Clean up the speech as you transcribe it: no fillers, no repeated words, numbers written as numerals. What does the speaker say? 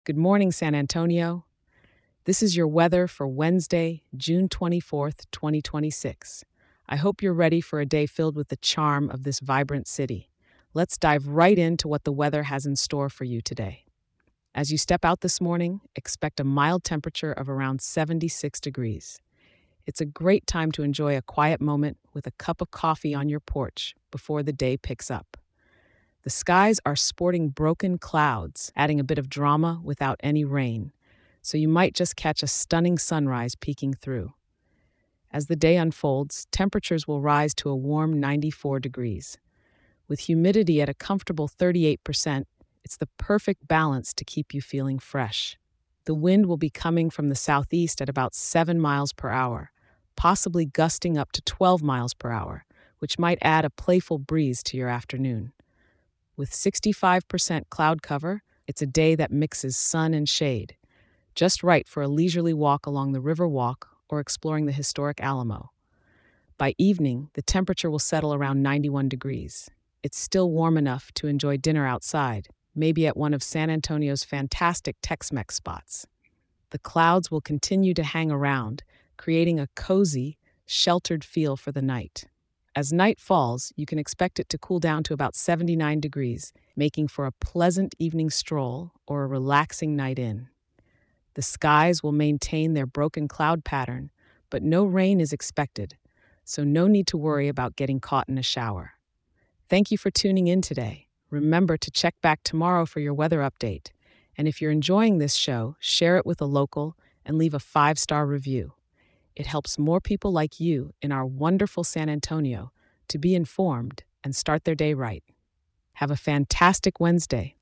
Good morning, San Antonio. This is your weather for Wednesday, June 24th, 2026. I hope you're ready for a day filled with the charm of this vibrant city. Let's dive right into what the weather has in store for you today. As you step out this morning, expect a mild temperature of around 76 degrees. It's a great time to enjoy a quiet moment with a cup of coffee on your porch before the day picks up. The skies are sporting broken clouds, adding a bit of drama without any rain, so you might just catch a stunning sunrise peeking through. As the day unfolds, temperatures will rise to a warm 94 degrees. With humidity at a comfortable 38%, it's the perfect balance to keep you feeling fresh. The wind will be coming from the southeast at about 7 miles per hour, possibly gusting up to 12 miles per hour, which might add a playful breeze to your afternoon. With 65% cloud cover, it's a day that mixes sun and shade, just right for a leisurely walk along the River Walk or exploring the historic Alamo. By evening, the temperature will settle around 91 degrees. It's still warm enough to enjoy dinner outside, maybe at one of San Antonio's fantastic Tex-Mex spots. The clouds will continue to hang around, creating a cozy, sheltered feel for the night. As night falls, you can expect it to cool down to about 79 degrees, making for a pleasant evening stroll or a relaxing night in. The skies will maintain their broken cloud pattern, but no rain is expected, so no need to worry about getting caught in a shower. Thank you for tuning in today. Remember to check back tomorrow for your weather update. And if you're enjoying this show, share it with a local and leave a 5-star review. It helps more people like you in our wonderful San Antonio to be informed and start their day right. Have a fantastic Wednesday.